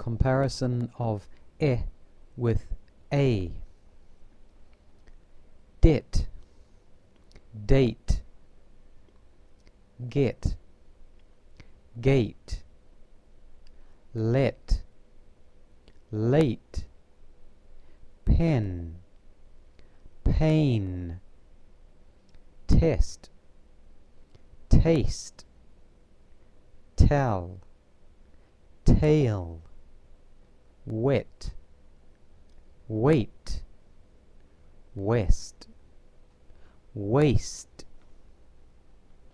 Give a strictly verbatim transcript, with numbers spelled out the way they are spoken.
comparison of e with a. Det, date, get, gate, let, late, pen, pain, test, taste, tell, tail, wet, wait, west, waste,